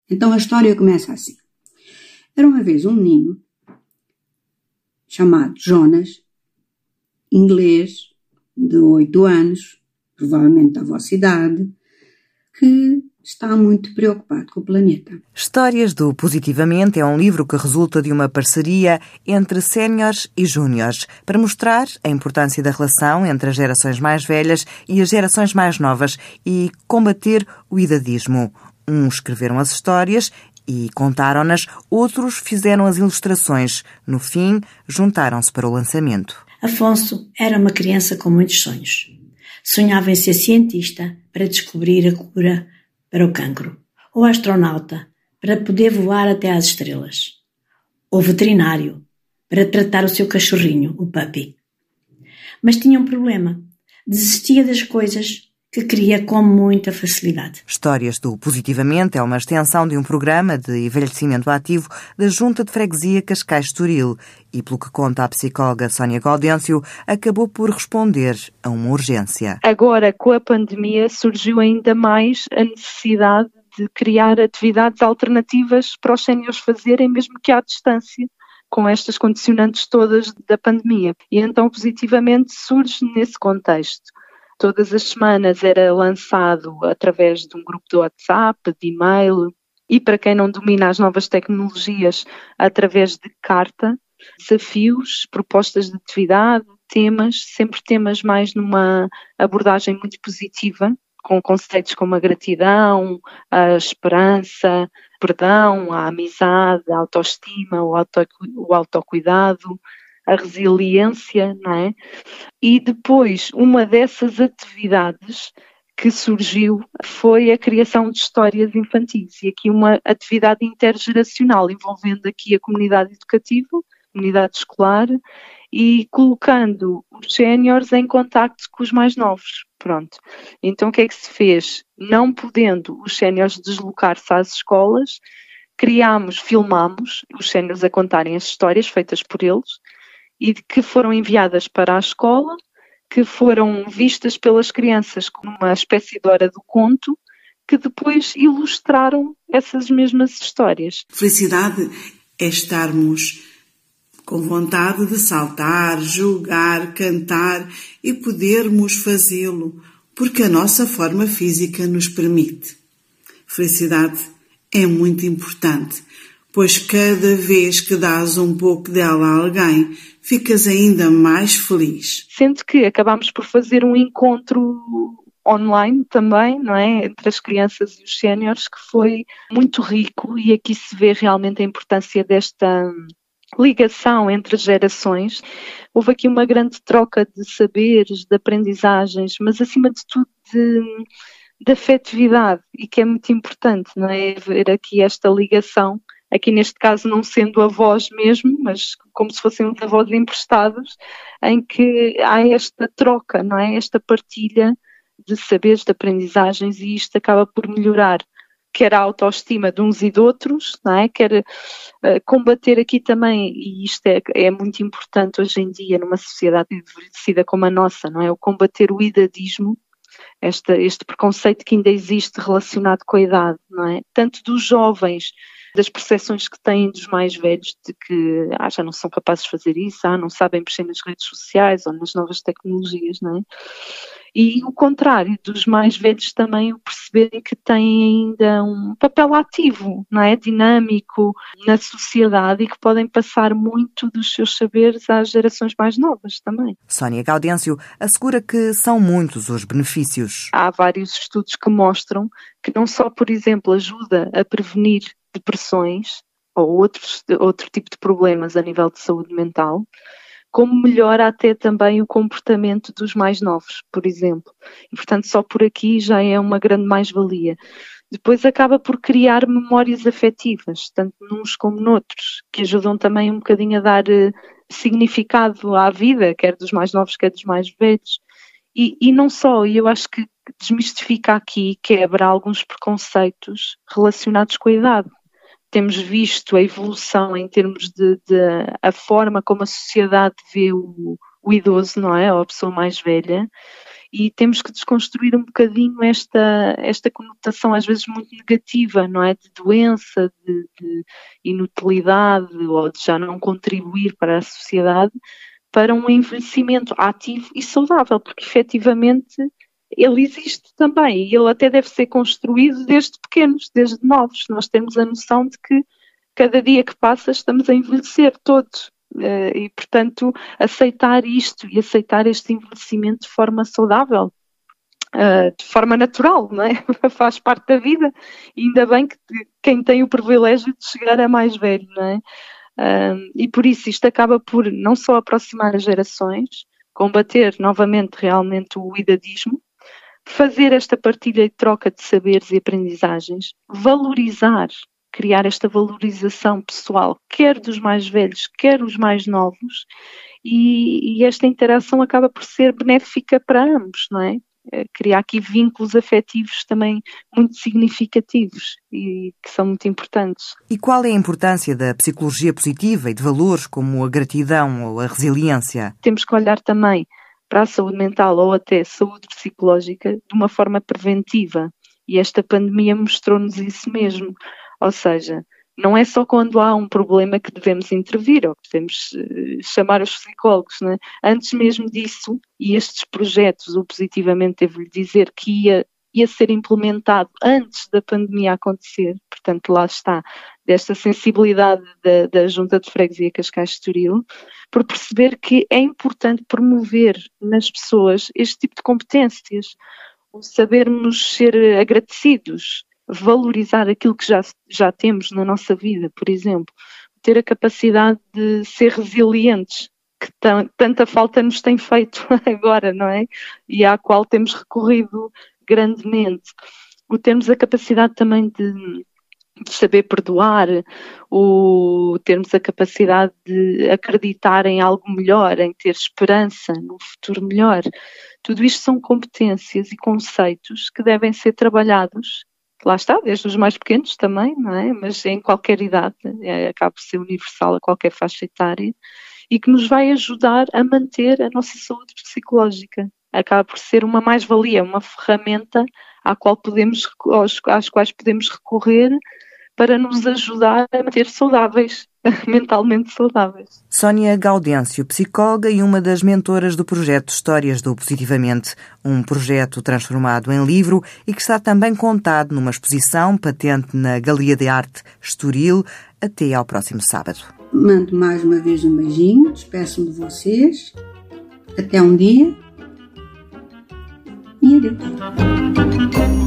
Então a história começa assim. Era uma vez um menino chamado Jonas, inglês, de 8 anos, provavelmente da vossa idade, que está muito preocupado com o planeta. Histórias do Positivamente é um livro que resulta de uma parceria entre séniores e júniores para mostrar a importância da relação entre as gerações mais velhas e as gerações mais novas e combater o idadismo. Uns escreveram as histórias e contaram-nas, outros fizeram as ilustrações. No fim, juntaram-se para o lançamento. Afonso era uma criança com muitos sonhos. Sonhava em ser cientista para descobrir a cura para o cancro, ou astronauta para poder voar até às estrelas, ou veterinário para tratar o seu cachorrinho, o Puppy. Mas tinha um problema. Desistia das coisas que queria com muita facilidade. Histórias do Positivamente é uma extensão de um programa de envelhecimento ativo da Junta de Freguesia Cascais-Estoril e, pelo que conta a psicóloga Sónia Gaudêncio, acabou por responder a uma urgência. Agora, com a pandemia, surgiu ainda mais a necessidade de criar atividades alternativas para os séniores fazerem, mesmo que à distância, com estas condicionantes todas da pandemia. E então, Positivamente, surge nesse contexto. Todas as semanas era lançado através de um grupo do WhatsApp, de e-mail e, para quem não domina as novas tecnologias, através de carta, desafios, propostas de atividade, temas, sempre temas mais numa abordagem muito positiva, com conceitos como a gratidão, a esperança, perdão, a amizade, a autoestima, o autocuidado, a resiliência, não é? E depois, uma dessas atividades que surgiu foi a criação de histórias infantis e aqui uma atividade intergeracional envolvendo aqui a comunidade educativa, a comunidade escolar e colocando os séniores em contacto com os mais novos. Pronto. Então o que é que se fez? Não podendo os séniores deslocar-se às escolas, filmámos os séniores a contarem as histórias feitas por eles e que foram enviadas para a escola, que foram vistas pelas crianças como uma espécie de hora do conto, que depois ilustraram essas mesmas histórias. Felicidade é estarmos com vontade de saltar, jogar, cantar e podermos fazê-lo, porque a nossa forma física nos permite. Felicidade é muito importante, pois cada vez que dás um pouco dela a alguém, ficas ainda mais feliz. Sendo que acabámos por fazer um encontro online também, não é? Entre as crianças e os séniores, que foi muito rico e aqui se vê realmente a importância desta ligação entre as gerações. Houve aqui uma grande troca de saberes, de aprendizagens, mas acima de tudo de afetividade e que é muito importante, não é? Ver aqui esta ligação. Aqui neste caso não sendo avós mesmo, mas como se fossem uns avós emprestados, em que há esta troca, não é? Esta partilha de saberes, de aprendizagens e isto acaba por melhorar quer a autoestima de uns e de outros, não é? Quer combater aqui também, e isto é muito importante hoje em dia numa sociedade envelhecida como a nossa, não é? O combater o idadismo, este preconceito que ainda existe relacionado com a idade, não é? Tanto dos jovens, das percepções que têm dos mais velhos de que já não são capazes de fazer isso, não sabem mexer nas redes sociais ou nas novas tecnologias, não é? E o contrário, dos mais velhos também o perceberem que têm ainda um papel ativo, não é? Dinâmico na sociedade e que podem passar muito dos seus saberes às gerações mais novas também. Sónia Gaudêncio assegura que são muitos os benefícios. Há vários estudos que mostram que não só, por exemplo, ajuda a prevenir depressões ou outro tipo de problemas a nível de saúde mental, como melhora até também o comportamento dos mais novos, por exemplo. E, portanto, só por aqui já é uma grande mais-valia. Depois acaba por criar memórias afetivas, tanto nuns como noutros, que ajudam também um bocadinho a dar significado à vida, quer dos mais novos, quer dos mais velhos. E não só, e eu acho que desmistifica aqui, quebra alguns preconceitos relacionados com a idade. Temos visto a evolução em termos de a forma como a sociedade vê o idoso, não é? Ou a pessoa mais velha. e temos que desconstruir um bocadinho esta conotação às vezes muito negativa, não é? De doença, de inutilidade ou de já não contribuir para a sociedade, para um envelhecimento ativo e saudável, porque efetivamente ele existe também e ele até deve ser construído desde pequenos, desde novos. Nós temos a noção de que cada dia que passa estamos a envelhecer todos. E, portanto, aceitar isto e aceitar este envelhecimento de forma saudável, de forma natural, não é? Faz parte da vida, e ainda bem que quem tem o privilégio de chegar a mais velho, não é? E por isso isto acaba por não só aproximar as gerações, combater novamente realmente o idadismo, fazer esta partilha e troca de saberes e aprendizagens, valorizar, criar esta valorização pessoal, quer dos mais velhos, quer os mais novos, e esta interação acaba por ser benéfica para ambos, não é? Criar aqui vínculos afetivos também muito significativos e que são muito importantes. E qual é a importância da psicologia positiva e de valores como a gratidão ou a resiliência? Temos que olhar também para a saúde mental ou até saúde psicológica de uma forma preventiva, e esta pandemia mostrou-nos isso mesmo. Ou seja, não é só quando há um problema que devemos intervir ou que devemos chamar os psicólogos, não é? Antes mesmo disso, e estes projetos, o Positivamente devo-lhe dizer que ia ser implementado antes da pandemia acontecer, portanto lá está, desta sensibilidade da Junta de Freguesia Cascais de Estoril, por perceber que é importante promover nas pessoas este tipo de competências, o sabermos ser agradecidos, valorizar aquilo que já temos na nossa vida, por exemplo, ter a capacidade de ser resilientes, que tanta falta nos tem feito agora, não é? E à qual temos recorrido grandemente. O termos a capacidade também de saber perdoar, o termos a capacidade de acreditar em algo melhor, em ter esperança num futuro melhor. Tudo isto são competências e conceitos que devem ser trabalhados. Lá está, desde os mais pequenos também, não é? Mas em qualquer idade, acaba por ser universal a qualquer faixa etária, e que nos vai ajudar a manter a nossa saúde psicológica. Acaba por ser uma mais-valia, uma ferramenta às quais podemos recorrer para nos ajudar a manter saudáveis, mentalmente saudáveis. Sónia Gaudêncio, psicóloga e uma das mentoras do projeto Histórias do Positivamente, um projeto transformado em livro e que está também contado numa exposição patente na Galeria de Arte Estoril até ao próximo sábado. Mando mais uma vez um beijinho, despeço-me de vocês, até um dia e adeus.